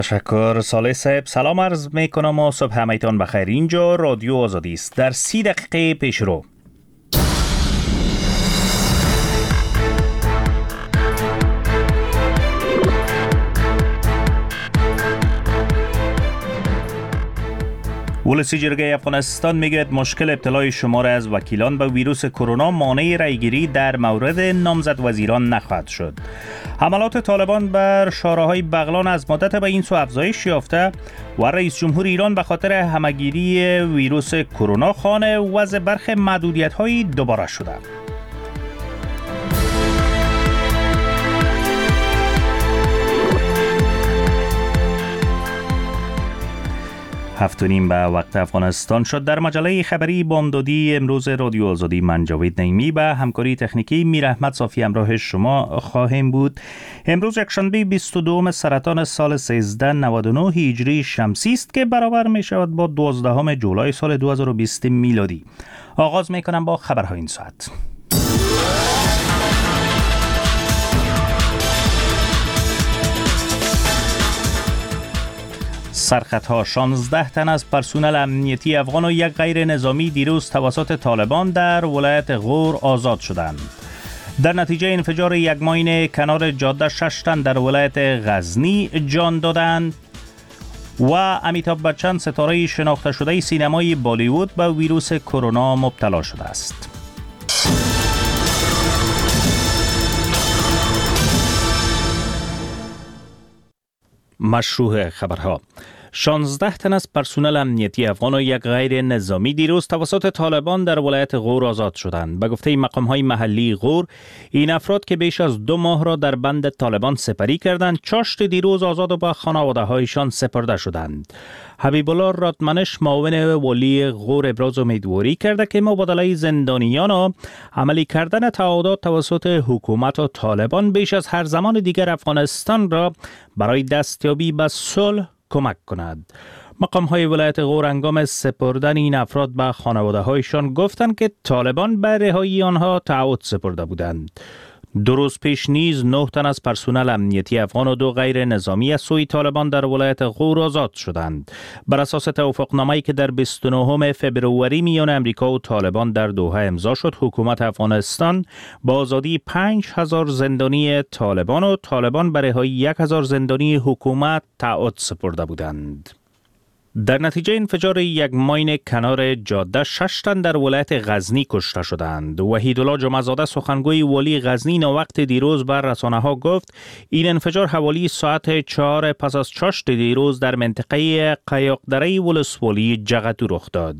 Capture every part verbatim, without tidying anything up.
تشکر صالح صاحب. سلام عرض می کنم و صبح همایتان بخیر. اینجا رادیو آزادی است. در سی دقیقه پیش رو ولسی جرگه افغانستان میگوید مشکل ابتلای شمار از وکیلان به ویروس کرونا مانع رایگیری در مورد نامزد وزیران نخواهد شد. حملات طالبان بر شارع‌های بغلان از مدت به این سو افزایش یافته و رئیس جمهور ایران به خاطر همهگیری ویروس کرونا خانه وضع برخی محدودیت‌های دوباره شده. هفت و نیم به وقت افغانستان شد. در مجله خبری بامدادی امروز رادیو آزادی من جاوید نعیمی به همکاری تکنیکی میر احمد صافی همراه شما خواهیم بود. امروز یکشنبه بیست و دوم سرطان سال سیزده نود و نه هجری شمسی است که برابر می شود با دوازدهم جولای سال دو هزار و بیست میلادی. آغاز می کنم با خبرهای این ساعت. سرخطها: شانزده تن از پرسنل امنیتی افغان و یک غیر نظامی دیروز توسط طالبان در ولایت غور آزاد شدند. در نتیجه انفجار یک ماین کنار جاده شش تن در ولایت غزنی جان دادند. و امیتاب بچن ستاره شناخته شده سینمای بالیوود به ویروس کرونا مبتلا شده است. مشروع خبرها: شانزده تن از پرسنل امنیتی افغان و یک غیر نظامی دیروز توسط طالبان در ولایت غور آزاد شدند. به گفته مقام‌های محلی غور، این افراد که بیش از دو ماه را در بند طالبان سپری کردند، چاشت دیروز آزاد و به خانواده‌هایشان سپرده شدند. حبیب الله رادمنش معاون والی غور ابراز امیدواری کرده که مبادله زندانیان و عملی کردن تعهدات توسط حکومت و طالبان بیش از هر زمان دیگر افغانستان را برای دستیابی به صلح کمک کند. مقام های ولایت غور هنگام سپردن این افراد به خانواده هایشان گفتند که طالبان به رهایی آنها تعهد سپرده بودند. دو روز پیش نیز نه تن از پرسنل امنیتی افغان و دو غیر نظامی از سوی طالبان در ولایت غور آزاد شدند. بر اساس توافقنامه‌ای که در بیست و نهم فوریه میان امریکا و طالبان در دوحه امضا شد، حکومت افغانستان با آزادی پنج هزار زندانی طالبان و طالبان به رهایی یک هزار زندانی حکومت تعهد سپرده بودند. در نتیجه انفجار یک ماین کنار جاده شش تن در ولایت غزنی کشته شدند. وحیدالله جمعه‌زاده سخنگوی والی غزنی وقت دیروز بر رسانه‌ها گفت این انفجار حوالی ساعت چهار پس از چاشت دیروز در منطقه قیاقدره ولسوالی جغتو رخ داد.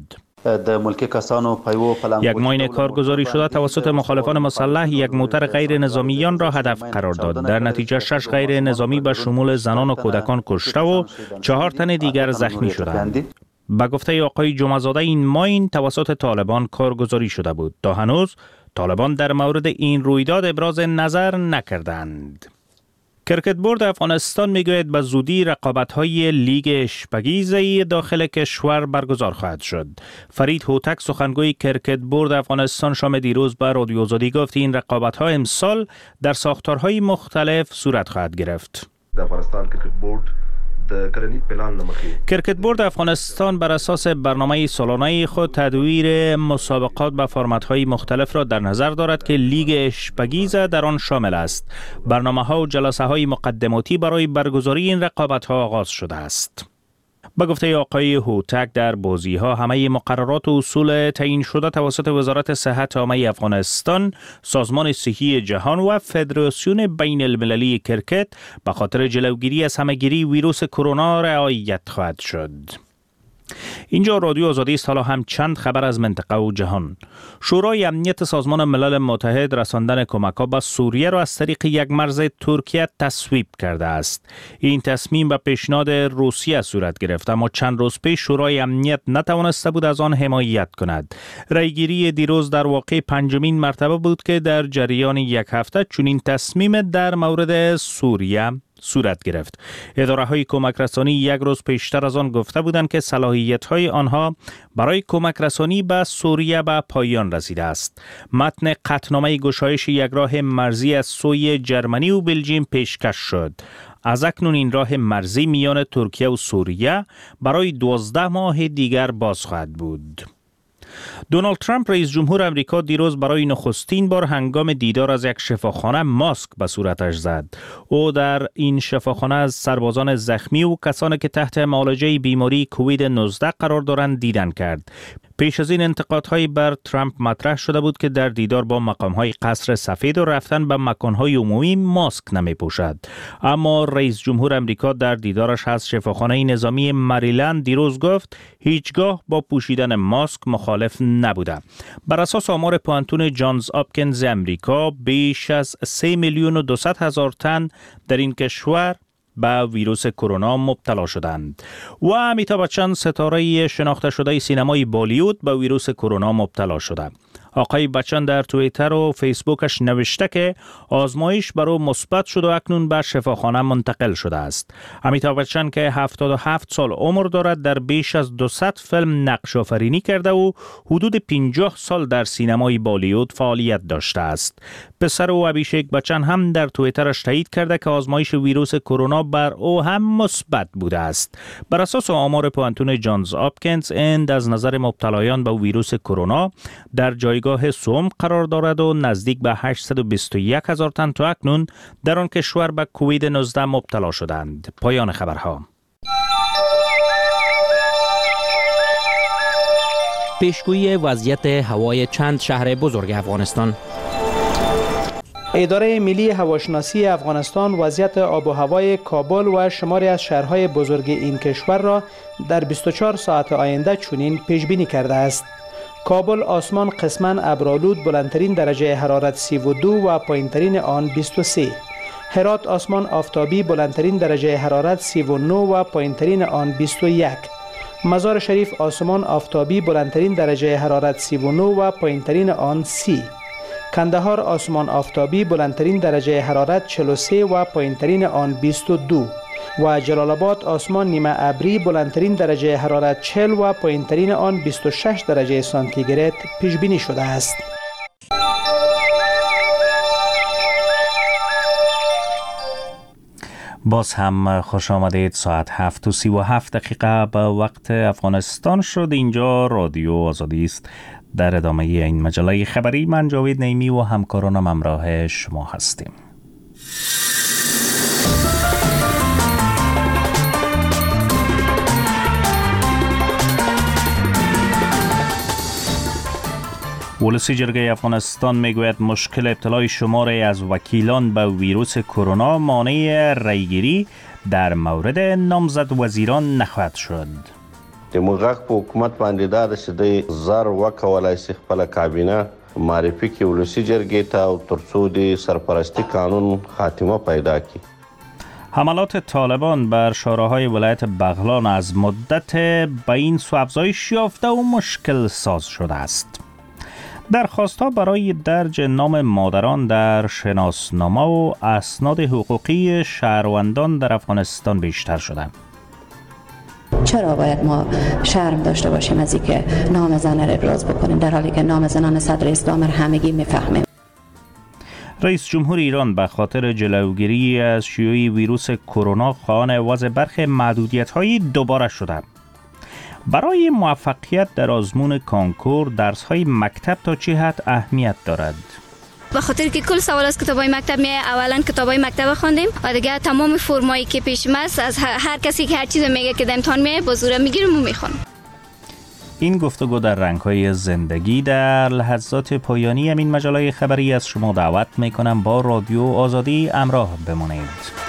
یک ماین کارگزاری شده توسط مخالفان مسلح یک موتر غیر نظامیان را هدف قرار داد. در نتیجه شش غیر نظامی به شمول زنان و کودکان کشته و چهار تن دیگر زخمی شدند. به گفته آقای جمعه‌زاده این ماین توسط طالبان کارگزاری شده بود. تا هنوز طالبان در مورد این رویداد ابراز نظر نکردند. کرکت بورد افغانستان میگوید به زودی رقابت‌های لیگ اشپگیزی داخل کشور برگزار خواهد شد. فرید هوتک سخنگوی کرکت بورد افغانستان شام دیروز به رادیو آزادی گفت این رقابت‌ها امسال در ساختارهای مختلف صورت خواهد گرفت. افغانستان کرکت بورد کرکت بورد افغانستان بر اساس برنامه سالانه خود تدویر مسابقات به فرمت‌های مختلف را در نظر دارد که لیگ اشپگیز در آن شامل است. برنامه‌ها و جلسه‌های مقدماتی برای برگزاری این رقابت‌ها آغاز شده است. با گفته آقای هوتک در بازی‌ها همه مقررات و اصول تعیین شده توسط وزارت صحت عامه افغانستان، سازمان صحی جهان و فدراسیون بین المللی کرکت به خاطر جلوگیری از همهگیری ویروس کرونا رعایت خواهد شد. اینجا رادیو آزادی است. حالا هم چند خبر از منطقه و جهان. شورای امنیت سازمان ملل متحد رساندن کمک‌ها به سوریه را از طریق یک مرز ترکیه تصویب کرده است. این تصمیم به پیشنهاد روسیه صورت گرفت، اما چند روز پیش شورای امنیت نتوانسته بود از آن حمایت کند. رأیگیری دیروز در واقع پنجمین مرتبه بود که در جریان یک هفته چنین تصمیم در مورد سوریه صورت گرفت. اداره های کمک رسانی یک روز پیشتر از آن گفته بودند که صلاحیت های آنها برای کمک رسانی به سوریه به پایان رسیده است. متن قطعنامه گشایش یک راه مرزی از سوی جرمنی و بلژیم پیشکش شد، از اکنون این راه مرزی میان ترکیه و سوریه برای دوازده ماه دیگر باز خواهد بود. دونالد ترامپ رئیس جمهور امریکا دیروز برای نخستین بار هنگام دیدار از یک شفاخانه ماسک به صورتش زد. او در این شفاخانه از سربازان زخمی و کسانی که تحت معالجه بیماری کووید نوزده قرار دارند دیدن کرد. پیش از این انتقادهای بر ترامپ مطرح شده بود که در دیدار با مقامهای قصر سفید و رفتن به مکانهای عمومی ماسک نمی پوشد. اما رئیس جمهور امریکا در دیدارش از شفاخانه نظامی مریلند دیروز گفت هیچگاه با پوشیدن ماسک مخالف نبوده. بر اساس آمار پوانتون جانز آپکینز امریکا بیش از سه میلیون و دویست هزار تن در این کشور به ویروس کرونا مبتلا شدند و امیتابh بچن ستاره شناخته شده سینمای بالیوود به ویروس کرونا مبتلا شده. آقای بچن در توییتر و فیسبوکش نوشته که آزمایش بر او مثبت شد و اکنون به شفاخانه منتقل شده است. امیتابh بچن که هفتاد و هفت سال عمر دارد در بیش از دویست فیلم نقش آفرینی کرده و حدود پنجاه سال در سینمای بالیوود فعالیت داشته است. پسر او ابیشیک بچن هم در توییترش تایید کرده که آزمایش ویروس کرونا بر او هم مثبت بوده است. بر اساس آمار پوانتون جانز آپکینز اند از نظر مبتلایان به ویروس کرونا در جای گاه سوم قرار دارد و نزدیک به هشتصد و بیست و یک هزار تن تا اکنون در آن کشور به کووید نوزده مبتلا شدند. پایان خبرها. پیشگویی وضعیت هوای چند شهر بزرگ افغانستان. اداره ملی هواشناسی افغانستان وضعیت آب و هوای کابل و شماری از شهرهای بزرگ این کشور را در بیست و چهار ساعت آینده چنین پیش بینی کرده است. کابل آسمان قسماً ابرآلود بلندترین درجه حرارت سی و دو و پایینترین آن بیست و سه. هرات آسمان آفتابی بلندترین درجه حرارت سی و نه و پایینترین آن بیست و یک. مزار شریف آسمان آفتابی بلندترین درجه حرارت سی و نه و پایینترین آن سی. کندهار آسمان آفتابی بلندترین درجه حرارت چهل و سه و پایینترین آن بیست و دو. و جلال آباد آسمان نیمه ابری بلندترین درجه حرارت چهل و پایینترین آن بیست و شش درجه سانتیگراد پیش بینی شده است. باز هم خوش آمدید. ساعت هفت و سی و هفت دقیقه به وقت افغانستان شد. اینجا رادیو آزادی است. در ادامه این مجله خبری من جاوید نیمی و همکارانم همراه شما هستیم. ولسی جرگه افغانستان میگوید مشکل ابتلای شماری از وکیلان به ویروس کرونا مانع رایگیری در مورد نامزد وزیران نخواهد شد. د موږ په حکومت باندې دا د سدي زر وکولای سي خپل کابینه معرفي کې ولسی جرګې ته او ترڅو د سرپرستی قانون خاتمه پیدا کړي. حملات طالبان بر شوراهای ولایت بغلان از مدت به این سو افزایش یافته و مشکل ساز شده است. درخواست‌ها برای درج نام مادران در شناسنامه و اسناد حقوقی شهروندان در افغانستان بیشتر شده. چرا باید ما شرم داشته باشیم از اینکه نام زن را ابراز بکنیم در حالی که نام زنان صدر اسلام را همگی میفهمیم؟ رئیس جمهور ایران به خاطر جلوگیری از شیوع ویروس کرونا خواهان وضع برخی محدودیت‌های دوباره شده. برای موفقیت در آزمون کانکور درس‌های مکتب تا چه حد اهمیت دارد؟ به خاطر که کل سوال از کتابای مکتب می اولا کتابای مکتب خواندیم و دیگه تمام فرمایی که پیش است از هر کسی که هر چیز میگه که در امتحان می با زور میگیریم و میخونیم. این گفتگو در رنگ‌های زندگی در لحظات پایانی همین مجله خبری از شما دعوت میکنم با رادیو آزادی همراه بمانید.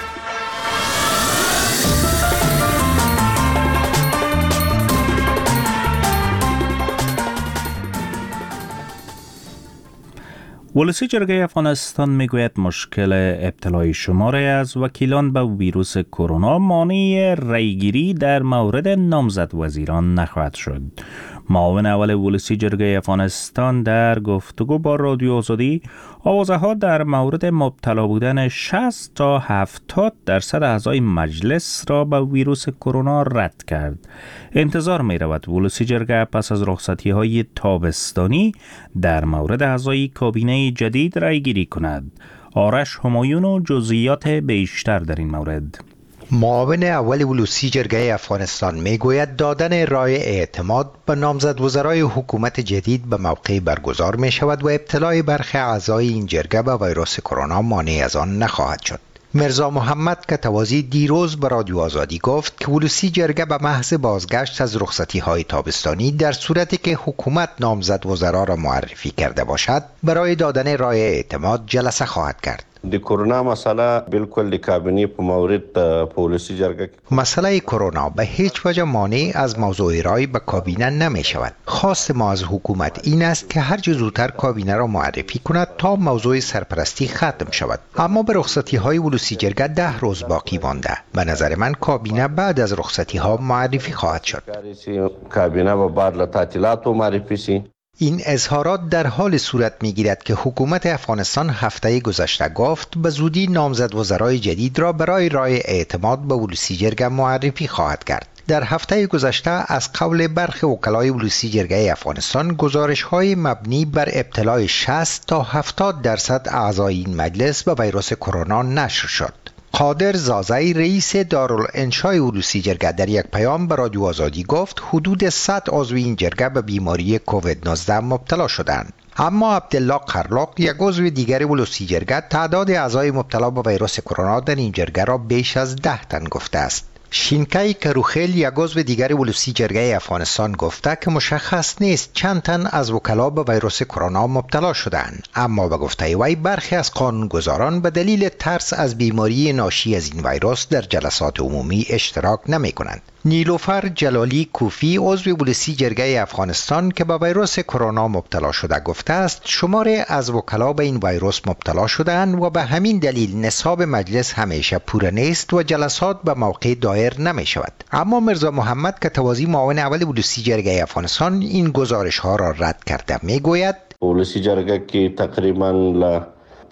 ولسی جرگه افغانستان میگوید مشکل ابتلای شماری از وکیلان به ویروس کرونا مانع رایگیری در مورد نامزد وزیران نخواهد شد. معاون اول ولسی جرگه افغانستان در گفتگو با رادیو آزادی آوازه ها در مورد مبتلا بودن شصت تا هفتاد درصد اعضای مجلس را به ویروس کرونا رد کرد. انتظار می رود ولسی جرگه پس از رخصتی های تابستانی در مورد اعضای کابینه جدید رای گیری کند. آرش همایون و جزئیات بیشتر در این مورد. معاون اول ولوسی جرگه افغانستان میگوید دادن رای اعتماد به نامزد وزرای حکومت جدید به موقع برگزار می شود و ابتلای برخی اعضای این جرگه به ویروس کرونا مانع از آن نخواهد شد. مرزا محمد کتوازی دیروز به رادیو آزادی گفت که ولوسی جرگه به محض بازگشت از رخصتی های تابستانی در صورتی که حکومت نامزد وزرا را معرفی کرده باشد برای دادن رای اعتماد جلسه خواهد کرد. د کرونا مسئله بالکل د کابینه په مورد پالیسی جرگه مسئله کرونا به هیچ وجه مانع از موضوع رای به کابینه نمی شود. خواست ما از حکومت این است که هر چه زودتر کابینه را معرفی کند تا موضوع سرپرستی ختم شود. اما به رخصتی های ولوسی جرگه ده روز باقی مانده. به نظر من کابینه بعد از رخصتی ها معرفی خواهد شد. کابینه با بعد از تعطیلات معرفی شي. این اظهارات در حال صورت می‌گیرد که حکومت افغانستان هفته گذشته گفت به زودی نامزد وزرای جدید را برای رای اعتماد به ولوسی جرگه معرفی خواهد کرد. در هفته گذشته از قول برخی وکلای ولوسی جرگه افغانستان گزارش‌های مبنی بر ابتلای شصت تا هفتاد درصد اعضای این مجلس به ویروس کرونا نشر شد. قادر زازی رئیس دارالانشای ولوسی جرگه در یک پیام به رادیو آزادی گفت حدود صد عضو این جرگه به بیماری کووید نوزده مبتلا شدند. اما عبدالله قرلاق یک عضو دیگر ولوسی جرگه تعداد اعضای مبتلا به ویروس کرونا در این جرگه را بیش از ده تن گفته است. شینکای کروخیل یک عضو دیگر ولوسی جرگه افغانستان گفته که مشخص نیست چند تن از وکلا به ویروس کرونا مبتلا شدند، اما به گفته وی برخی از قانونگذاران به دلیل ترس از بیماری ناشی از این ویروس در جلسات عمومی اشتراک نمی کنند. نیلوفر جلالی کوفی عضو ولوسی جرگه افغانستان که به ویروس کرونا مبتلا شده گفته است شماره از وکلا به این ویروس مبتلا شدند و به همین دلیل نصاب مجلس همیشه پوره نیست و جلسات به موقع دایر نمی شود. اما مرزا محمد کتوازی معاون اول ولوسی جرگه افغانستان این گزارش ها را رد کرده می گوید ولوسی جرگه که تقریبا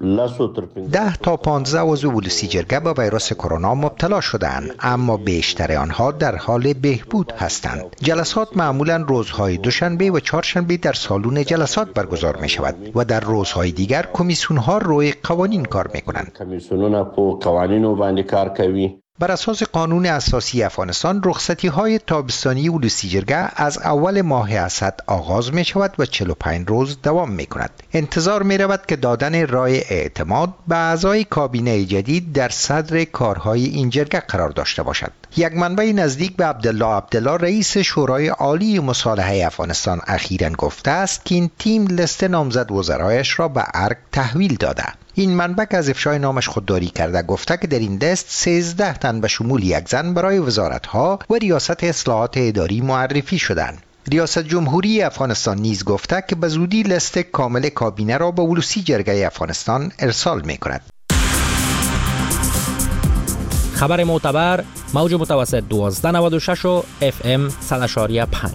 ده تا پانزده عضو ولوسی جرگه با ویروس کرونا مبتلا شدند، اما بیشتر آنها در حال بهبود هستند. جلسات معمولا روزهای دوشنبه و چهارشنبه در سالن جلسات برگزار می شود و در روزهای دیگر کمیسیون ها روی قوانین کار می کنند. کمیسیونونه په قوانینو باندې کار کوي. بر اساس قانون اساسی افغانستان رخصتی های تابستانی ولوسی جرگه از اول ماه اسد آغاز می شود و چهل و پنج روز دوام می کند. انتظار می رود که دادن رای اعتماد به اعضای کابینه جدید در صدر کارهای این جرگه قرار داشته باشد. یک منبع نزدیک به عبدالله عبدالله رئیس شورای عالی مصالحه افغانستان اخیراً گفته است که این تیم لیست نامزد وزرایش را به ارگ تحویل داده. این منبع از افشای نامش خودداری کرده گفته که در این لیست سیزده تن به شمول یک زن برای وزارتها و ریاست اصلاحات اداری معرفی شدند. ریاست جمهوری افغانستان نیز گفته که به زودی لیست کامل کابینه را به ولوسی جرگه افغانستان ارسال می کند. خبر معتبر موج متوسط دوازده نود و شش و اف ام صد و شش و پنج.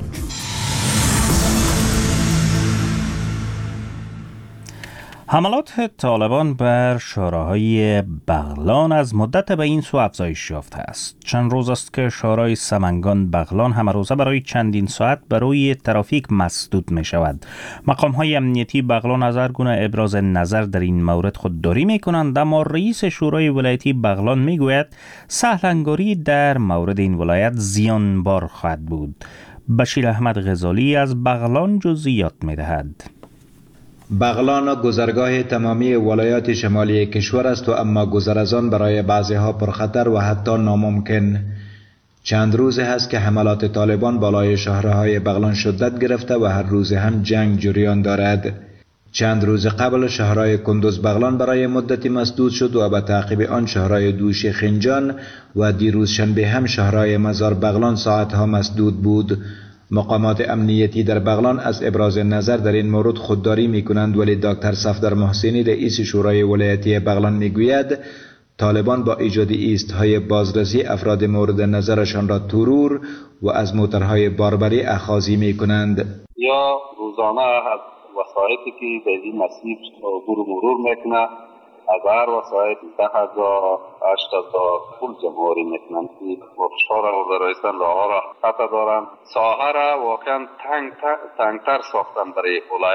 حملات طالبان بر شوراهای بغلان از مدت به این سو افزایش یافته است. چند روز است که شورای سمنگان بغلان همه روزه برای چندین ساعت برای ترافیک مسدود می شود. مقام های امنیتی بغلان از هر گونه ابراز نظر در این مورد خودداری می کنند، اما رئیس شورای ولایتی بغلان می گوید سهلنگاری در مورد این ولایت زیانبار خواهد بود. بشیر احمد غزالی از بغلان جزئیات می دهد. بغلان گذرگاه تمامی ولایات شمالی کشور است و اما گذر از آن برای بعضی ها پرخطر و حتی ناممکن. چند روز هست که حملات طالبان بالای شهرهای بغلان شدت گرفته و هر روز هم جنگ جریان دارد. چند روز قبل شهرهای کندوز بغلان برای مدتی مسدود شد و به تعقیب آن شهرهای دوشی خنجان و دیروز شنبه هم شهرهای مزار بغلان ساعتها مسدود بود. مقامات امنیتی در بغلان از ابراز نظر در این مورد خودداری می کنند، ولی دکتر صفدر محسنی رئیس شورای ولایتی بغلان می گوید طالبان با ایجاد ایستهای بازرسی افراد مورد نظرشان را ترور و از موترهای باربری اخاذی می کنند. یا روزانه از وسایطی که در این مسیر عبور و مرور میکنه از هر وسایط ده هزار هشت هزار پول جمعوری میکنند که فروشها را و برایستان راه را قطع دارند. ساحه را واقعا تنگ تنگتر ساختن برای ولایت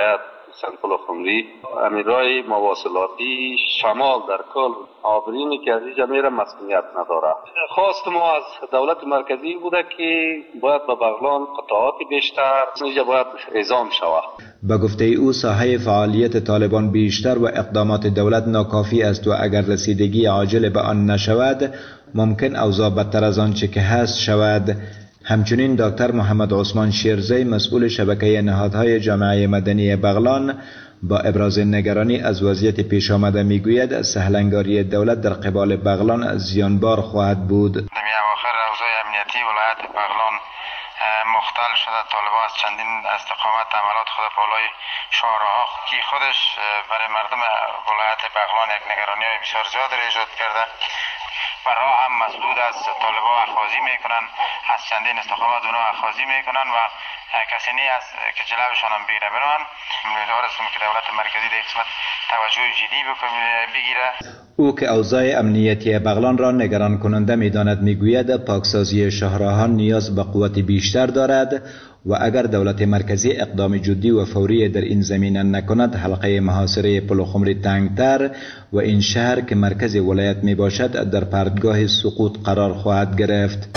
سنپل خمری امیرای مواصلاتی شمال در کل آبرینی که از اینجا میره مسئولیت نداره. خواست ما از دولت مرکزی بوده که باید به بغلان قطعات بیشتر اینجا باید اعزام شود. به گفته او ساحه فعالیت طالبان بیشتر و اقدامات دولت ناکافی است و اگر رسیدگی عاجل به آن نشود ممکن اوضاع بدتر از آنچه که هست شود. همچنین دکتر محمد عثمان شیرزی مسئول شبکه نهادهای جامعه مدنی بغلان با ابراز نگرانی از وضعیت پیش آمده میگوید سهلنگاری دولت در قبال بغلان زیانبار خواهد بود. در اواخر اوضاع امنیتی ولایت بغلان مختل شده. طالبان از چندین استقامت عملات خود بالای شهرها که خودش برای مردم ولایت بغلان یک نگرانی های بسیار زیاد را ایجاد کرده. و راه هم مسدود از طالبان اخاذی میکنن، از چندین استقامت اونها اخاذی میکنن و کسی نی است که جلوشان هم بگیره. بران امیدوار هستم که دولت مرکزی در قسمت توجه جدی بگیره. او که اوضاع امنیتی بغلان را نگران کننده میداند میگوید پاکسازی شهرها نیاز به قوت بیشتر دارد و اگر دولت مرکزی اقدام جدی و فوری در این زمینه نکند حلقه محاصره پلخمری تنگتر و این شهر که مرکز ولایت می باشد در پرتگاه سقوط قرار خواهد گرفت.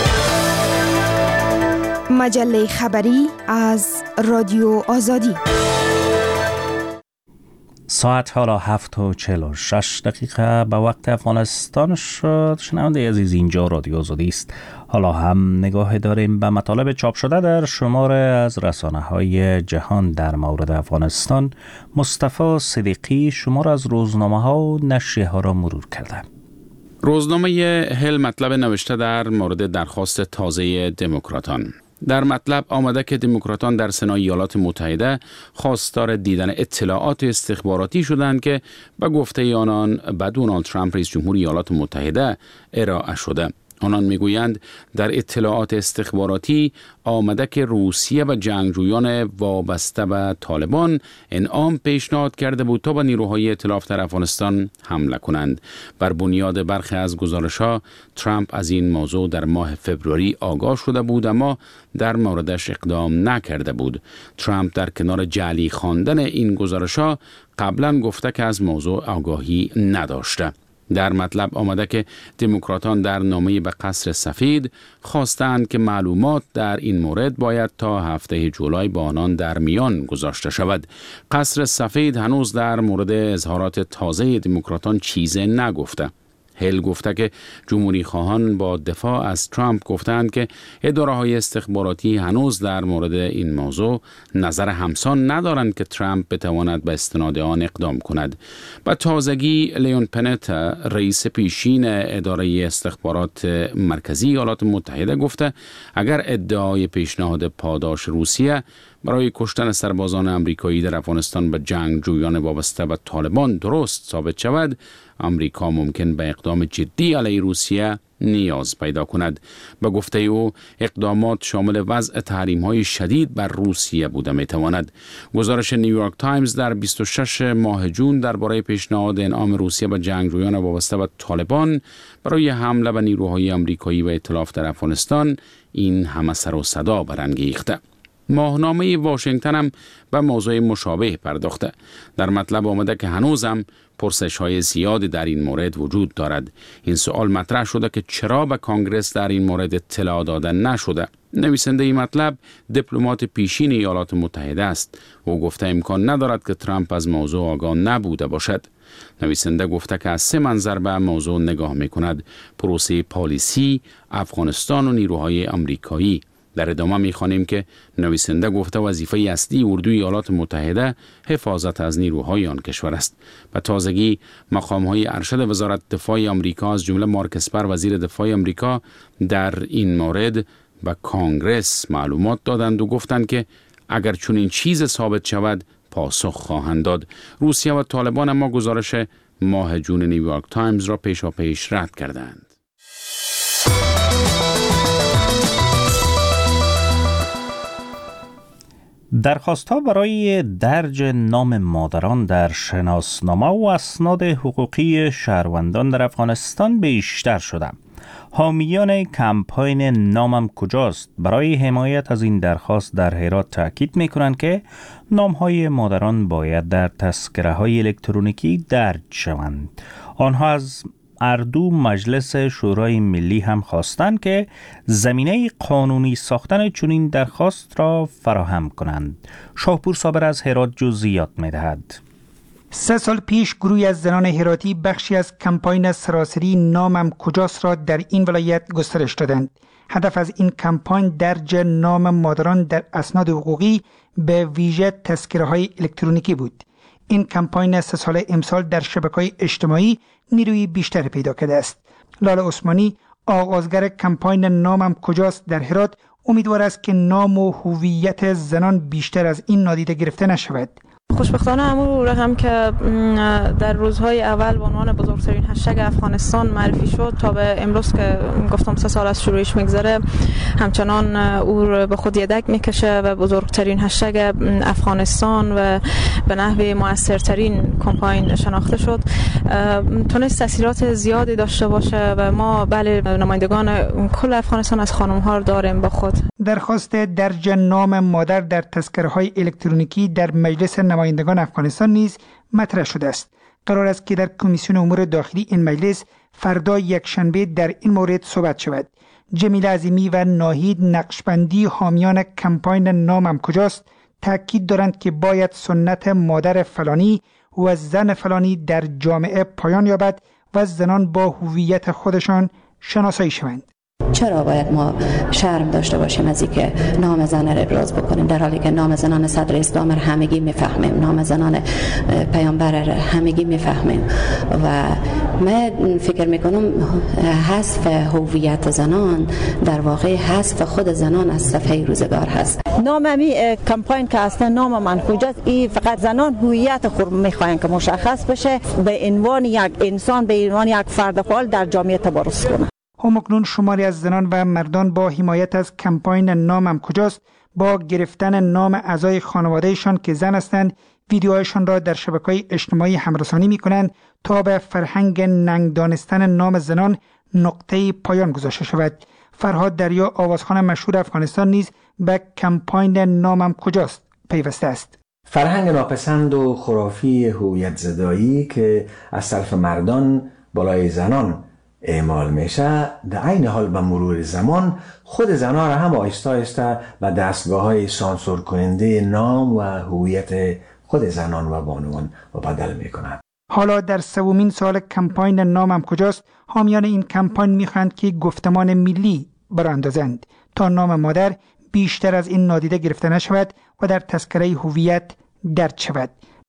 مجله خبری از رادیو آزادی. ساعت حالا هفت و چهل و شش دقیقه به وقت افغانستان شد. شنونده عزیز، اینجا رادیو آزادی است. حالا هم نگاه داریم به مطالب چاپ شده در شماره از رسانه های جهان در مورد افغانستان. مصطفی صدیقی شماره از روزنامه ها و نشریه ها را مرور کرده. روزنامه هل مطلب نوشته در مورد درخواست تازه دموکراتان. در مطلب آمده که دموکراتان در سنا ایالات متحده خواستار دیدن اطلاعات استخباراتی شدند که به گفته آنان به دونالد ترامپ رئیس جمهور ایالات متحده ارائه شده. آنان میگویند در اطلاعات استخباراتی آمده که روسیه و جنگجویان وابسته به طالبان انعام پیشنهاد کرده بود تا به نیروهای ائتلاف در افغانستان حمله کنند. بر بنیاد برخی از گزارش‌ها ترامپ از این موضوع در ماه فوریه آگاه شده بود اما در موردش اقدام نکرده بود. ترامپ در کنار جعلی خواندن این گزارش‌ها قبلا گفته که از موضوع آگاهی نداشته. در مطلب آمده که دموکراتان در نامه به قصر سفید خواستند که معلومات در این مورد باید تا هفته جولای با آنان در میان گذاشته شود. قصر سفید هنوز در مورد اظهارات تازه دموکراتان چیزی نگفته. هل گفته که جمهوری خواهان با دفاع از ترامپ گفتند که اداره‌های استخباراتی هنوز در مورد این موضوع نظر همسان ندارند که ترامپ بتواند به استناد آن اقدام کند. به تازگی لیون پنت رئیس پیشین اداره استخبارات مرکزی ایالات متحده گفته اگر ادعای پیشنهاد پاداش روسیه برای کشتن سربازان امریکایی در افغانستان به جنگجویان وابسته به طالبان درست ثابت شود، امریکا ممکن به اقدام جدی علیه روسیه نیاز پیدا کند. به گفته او اقدامات شامل وضع تحریم‌های شدید بر روسیه بوده می‌تواند. گزارش نیویورک تایمز در بیست و ششم ماه جون درباره پیشنهاد انعام روسیه به جنگجویان وابسته به طالبان برای حمله به نیروهای آمریکایی و ائتلاف در افغانستان این همه سر و صدا برانگیخته. ماهنامه واشنگتن هم به موضوع مشابه پرداخته. در مطلب آمده که هنوزم پرسش‌های زیادی در این مورد وجود دارد. این سوال مطرح شده که چرا به کانگرس در این مورد اطلاع داده نشده. نویسنده این مطلب دیپلمات پیشین ایالات متحده است. او گفته امکان ندارد که ترامپ از موضوع آگاه نبوده باشد. نویسنده گفته که از سه منظر به موضوع نگاه می‌کند: پروسه پالیسی، افغانستان و نیروهای آمریکایی. در ادامه می‌خوانیم که نویسنده گفته وظیفه اصلی اردوی ایالات متحده حفاظت از نیروهای آن کشور است. به تازگی مقام‌های ارشد وزارت دفاع آمریکا از جمله مارک اسپر وزیر دفاع آمریکا در این مورد به کانگرس معلومات دادند و گفتند که اگر چنین چیز ثابت شود پاسخ خواهند داد. روسیه و طالبان اما گزارش ماه جون نیویورک تایمز را پیشا پیش رد کردند. درخواست‌ها برای درج نام مادران در شناسنامه و اسناد حقوقی شهروندان در افغانستان بیشتر شده. حامیان کمپاین نامم کجاست برای حمایت از این درخواست در هرات تاکید می‌کنند که نام‌های مادران باید در تذکره‌های الکترونیکی درج شوند. آنها از اردو مجلس شورای ملی هم خواستند که زمینه قانونی ساختن چنین درخواست را فراهم کنند. شاهپور صابر از هرات جزئیات می‌دهد. سه سال پیش گروهی از زنان هراتی بخشی از کمپاین سراسری نامم کجاست را در این ولایت گسترش دادند. هدف از این کمپاین درج نام مادران در اسناد حقوقی به ویژه تذکره‌های الکترونیکی بود. این کمپاین سه ساله امسال در شبکه‌های اجتماعی نیروی بیشتر پیدا کرده است. لاله عثمانی آغازگر کمپاین نامم کجاست در هرات امیدوار است که نام و هویت زنان بیشتر از این نادیده گرفته نشود. خوشبختانه همون رقم که در روزهای اول به عنوان بزرگترین هشتگ افغانستان معرفی شد تا به امروز که گفتم سه سال از شروعش میگذره همچنان او به خود یدک میکشه و بزرگترین هشتگ افغانستان و به نحو موثرترین کمپاین شناخته شد. تونست تاثیرات زیادی داشته باشه و ما بله نمایندگان کل افغانستان از خانم ها داریم با خود. درخواست درج نام مادر در تذکره‌های الکترونیکی در مجلس نمایندگان افغانستان نیز مطرح شده است. قرار است که در کمیسیون امور داخلی این مجلس فردا یکشنبه در این مورد صحبت شود. جمیل عظیمی و ناهید نقشبندی حامیان کمپاین نامم کجاست تاکید دارند که باید سنت مادر فلانی و زن فلانی در جامعه پایان یابد و زنان با هویت خودشان شناسایی شوند. چرا باید ما شرم داشته باشیم از اینکه نام زن را ابراز بکنیم در حالی که نام زنان صدر اسلام را همگی میفهمیم، نام زنان پیامبر را همگی میفهمیم و من فکر میکنم حذف هویت زنان در واقع حذف خود زنان از صفحه روزگار هست. نام می کمپاین که اصلا نام من کجاست این فقط زنان هویت خود میخواین که مشخص بشه به عنوان یک انسان به عنوان یک فرد فعال در جامعه تبارز کنه. همکنون شماری از زنان و مردان با حمایت از کمپاین نامم کجاست با گرفتن نام اعضای خانوادهشان که زن هستند ویدیوهایشان را در شبکه‌های اجتماعی همرسانی می‌کنند تا به فرهنگ ننگ دانستن نام زنان نقطه پایان گذاشته شود. فرهاد دریا آوازخوان مشهور افغانستان نیز به کمپاین نامم کجاست پیوسته است. فرهنگ ناپسند و خرافی هویت زدایی که از طرف مردان بالای زنان اعمال میشه در عین حال به مرور زمان خود زنان را هم آهسته آهسته به دستگاه های سانسور کننده نام و هویت خود زنان و بانوان و بدل میکنند. حالا در سومین سال کمپاین نامم کجاست حامیان این کمپاین میخواهند که گفتمان ملی براندازند تا نام مادر بیشتر از این نادیده گرفته نشود و در تذکره هویت درج شود.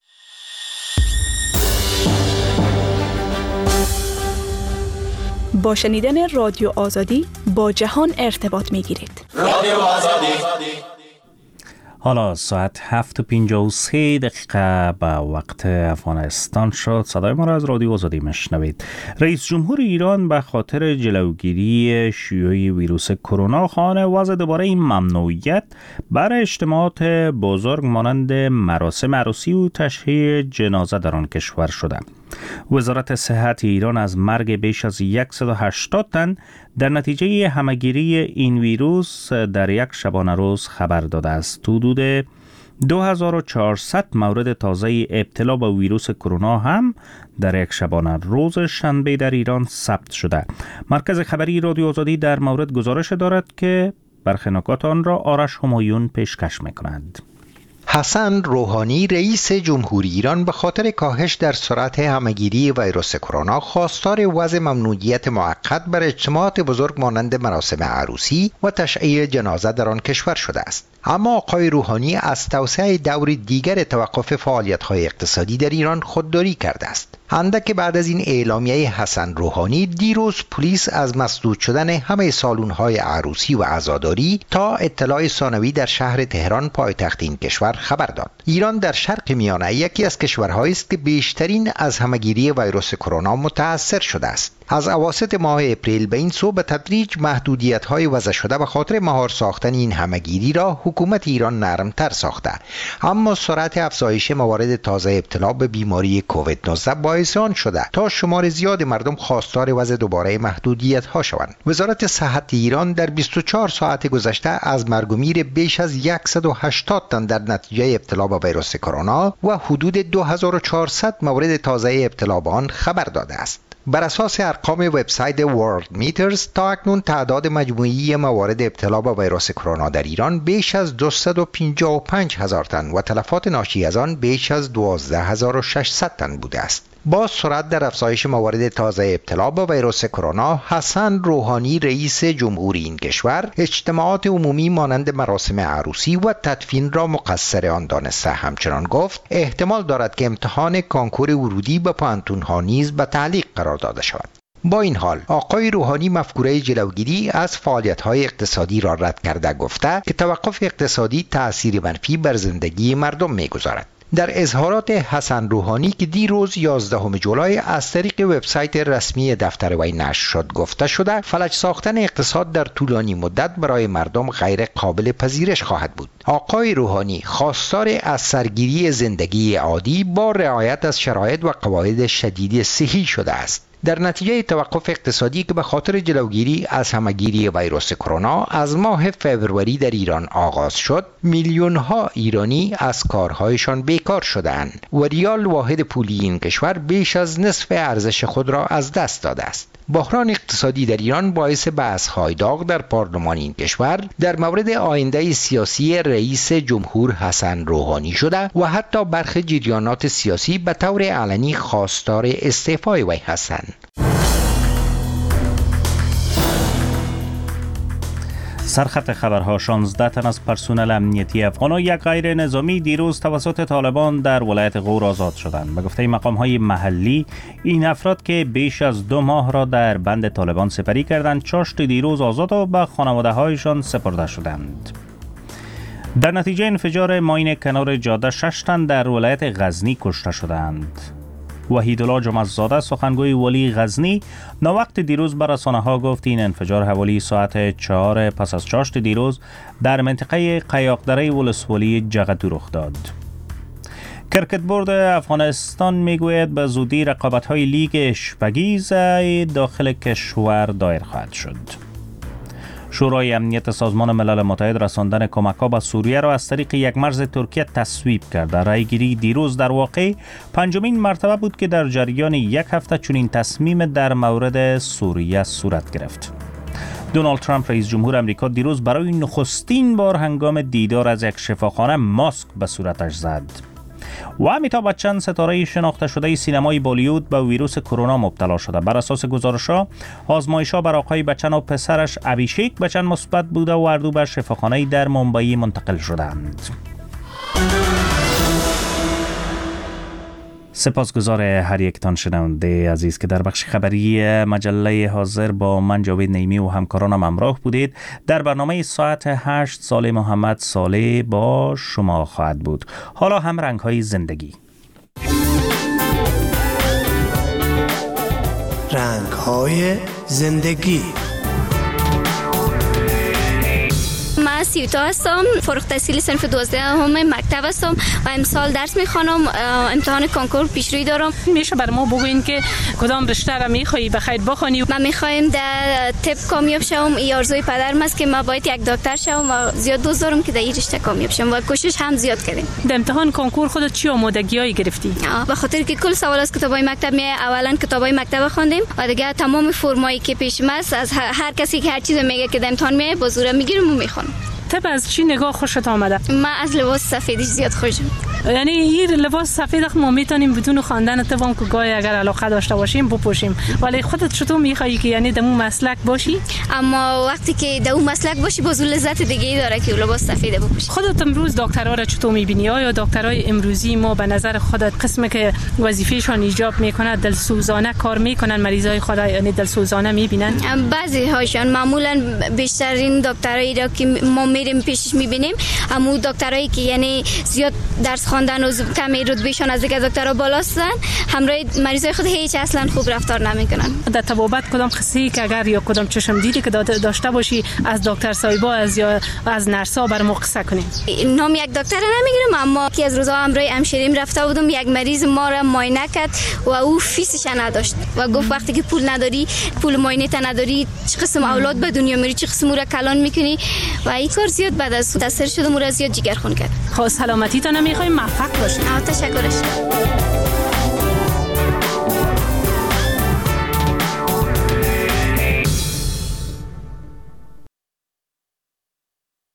با شنیدن رادیو آزادی با جهان ارتباط می گیرید. رادیو آزادی. حالا ساعت هفت و پنجاه و سه دقیقه به وقت افغانستان شد. صدای ما را از رادیو آزادی مشنوید. رئیس جمهور ایران به خاطر جلوگیری شیوع ویروس کرونا خواهان وضع دوباره این ممنوعیت برای اجتماعات بزرگ مانند مراسم عروسی و تشییع جنازه در آن کشور شده. وزارت صحت ایران از مرگ بیش از صد و هشتاد تن در نتیجه همهگیری این ویروس در یک شبانه روز خبر داده است. حدود دو هزار و چهارصد مورد تازه ابتلا به ویروس کرونا هم در یک شبانه روز شنبه در ایران ثبت شده. مرکز خبری رادیو آزادی در مورد گزارش دارد که برخی نکات آن را آرش همایون پیشکش می‌کند. حسن روحانی رئیس جمهوری ایران به خاطر کاهش در سرعت همهگیری ویروس کرونا خواستار وضع ممنوعیت موقت بر اجتماعات بزرگ مانند مراسم عروسی و تشییع جنازه در آن کشور شده است. اما آقای روحانی از توسعه دور دیگر توقف فعالیت‌های اقتصادی در ایران خودداری کرده است. اندک بعد از این اعلامیه حسن روحانی دیروز پلیس از مسدود شدن همه سالن‌های عروسی و عزاداری تا اطلاع ثانوی در شهر تهران پایتخت این کشور خبر داد. ایران در شرق میانه یکی از کشورهایی است که بیشترین از همهگیری ویروس کرونا متاثر شده است. از اواسط ماه اپریل به این سو به تدریج محدودیت‌های وضع شده به خاطر مهار ساختن این همهگیری را حکومت ایران نرمتر ساخته، اما سرعت افزایش موارد تازه ابتلا به بیماری کووید نوزده باعث آن شده تا شمار زیاد مردم خواستار وضع دوباره محدودیت‌ها شوند. وزارت صحت ایران در بیست و چهار ساعت گذشته از مرگ و میر بیش از صد و هشتاد تن در نتیجه ابتلا به ویروس کرونا و حدود دو هزار و چهارصد مورد تازه ابتلا به آن خبر داده است. بر اساس ارقام وبسایت ورلد میترز تا اکنون تعداد مجموعی موارد ابتلا به ویروس کرونا در ایران بیش از دویست و پنجاه و پنج هزار تن و تلفات ناشی از آن بیش از دوازده هزار و ششصد تن بوده است. با سرعت در افزایش موارد تازه ابتلا به ویروس کرونا، حسن روحانی رئیس جمهوری این کشور اجتماعات عمومی مانند مراسم عروسی و تدفین را مقصر آن دانسته. همچنان گفت احتمال دارد که امتحان کانکور ورودی به پانتون‌ها نیز به تعلیق قرار داده شود. با این حال آقای روحانی مفکوره جلوگیری از فعالیت‌های اقتصادی را رد کرده گفته که توقف اقتصادی تأثیر منفی بر زندگی مردم می‌گذارد. در اظهارات حسن روحانی که دیروز یازدهم جولای از طریق وبسایت رسمی دفتر وی نشر شد گفته شده فلج ساختن اقتصاد در طولانی مدت برای مردم غیر قابل پذیرش خواهد بود. آقای روحانی خواستار از سرگیری زندگی عادی با رعایت از شرایط و قواعد شدید صحی شده است. در نتیجه توقف اقتصادی که به خاطر جلوگیری از همهگیری ویروس کرونا از ماه فوریه در ایران آغاز شد، میلیون ها ایرانی از کارهایشان بیکار شدند و ریال واحد پولی این کشور بیش از نصف ارزش خود را از دست داده است. بحران اقتصادی در ایران باعث بحث‌های داغ در پارلمان این کشور در مورد آینده سیاسی رئیس جمهور حسن روحانی شده و حتی برخی جریانات سیاسی به طور علنی خواستار استعفای وی هستند. سرخط خبرها: شانزده تن از پرسنل امنیتی افغان و یک غیر نظامی دیروز توسط طالبان در ولایت غور آزاد شدند. به گفته مقام‌های محلی، این افراد که بیش از دو ماه را در بند طالبان سپری کردند، چاشت دیروز آزاد و به خانواده‌هایشان سپرده شدند. در نتیجه انفجار ماین کنار جاده، شش تن در ولایت غزنی کشته شدند. وحیدالله جمعه‌زاده سخنگوی ولی غزنی ناوقت دیروز به رسانه‌ها گفت این انفجار حوالی ساعت چهار پس از چاشت دیروز در منطقه قیاقدره ولسوالی جغتو رخ داد. کرکت بورد افغانستان میگوید به زودی رقابت‌های لیگ اشپگیز داخل کشور دایر خواهد شد. شورای امنیت سازمان ملل متحد رساندن کمک‌ها به سوریه را از طریق یک مرز ترکیه تصویب کرده. رأی‌گیری دیروز در واقع پنجمین مرتبه بود که در جریان یک هفته چنین تصمیم در مورد سوریه صورت گرفت. دونالد ترامپ رئیس جمهور امریکا دیروز برای نخستین بار هنگام دیدار از یک شفاخانه ماسک به صورتش زد. و امیتاب بچن ستاره شناخته شده سینمای بالیوود به ویروس کرونا مبتلا شده. بر اساس گزارش‌ها آزمایش‌ها بر آقای بچن و پسرش ابیشیک بچن مثبت بوده و هر دو به شفاخانه در ممبئی منتقل شدند. سپاسگزار هر یکتان شنونده عزیز که در بخش خبری مجله حاضر با من جاوید نیمی و همکارانم همراه بودید. در برنامه ساعت هشت ساله محمد صالح با شما خواهد بود. حالا هم رنگ‌های زندگی. رنگ‌های زندگی. من سیوتا هستم، فارغ التحصیل صنف دوازده هم مکتب هستم و امسال درس میخوانم. امتحان کنکور پیشروی دارم. میشه بر ما بگوین که کدام رشته را میخوایی بخیر بخونی؟ من میخوایم در طب کامیاب شوم. این آرزوی پدرم است که من باید یک دکتر شوم و زیاد دوست دارم که در این رشته کامیاب شوم و کوشش هم زیاد کردیم. در امتحان کنکور خودت چی آمادگیایی گرفتی؟ به خاطر که کل سوال از کتابای مکتب می اولا کتابای مکتب خواندیم و دیگه تمام فرمایی که پیشم است از هر کسی که هر چیز میگه که در امتحان می با زور میگیرم و میخونم. طب از چی نگاه خوشت آمده؟ من از لباس سفیدش زیاد خوشم. یعنی این لباس سفید ما میتونیم بدون خواندن طبم که گاهی اگر علاقه داشته باشیم بپوشیم، ولی خودت چطور میخوایی که یعنی دمو مسلک باشی؟ اما وقتی که دمو مسلک باشی باز لذت دیگه ای داره که لباس سفید بپوشی. خودت امروز دکترها را چطور میبینی؟ آیا دکترای امروزی ما به نظر خودت قسمی که وظیفه‌شان ایجاب میکنه دلسوزانه کار میکنن، مریضای خود یعنی دلسوزانه میبینن؟ بعضی هاشون معمولا بیشترین دکترایی را که ما میریم پیشش میبینیم، همون دکترایی که یعنی زیاد درس خواندن و کمی رتبهشان از دیگه دکترها بالاستن، همراه مریضای خود هیچ اصلا خوب رفتار نمیکنن. در طبابت کدام خصی که اگر یا کدام چشم دیدی که داشته باشی از دکتر صاحبا از یا از نرسا بر ما قصه کنیم؟ نام یک دکتر نمیگیرم، اما که از روزا همراه همشیریم رفته بودم، یک مریض ما را معاینه کرد و او فیسش نداشت و گفت وقتی که پول نداری، پول معاینه تا نداری، چه قسم اولاد به دنیا میری، چه قسم را کلان میکنی و این کار زیاد بعد از تاثیر شده، مو را زیاد جگرخون کرد. خب سلامتی تا نمیخوایم موفق باشید. تشکرش.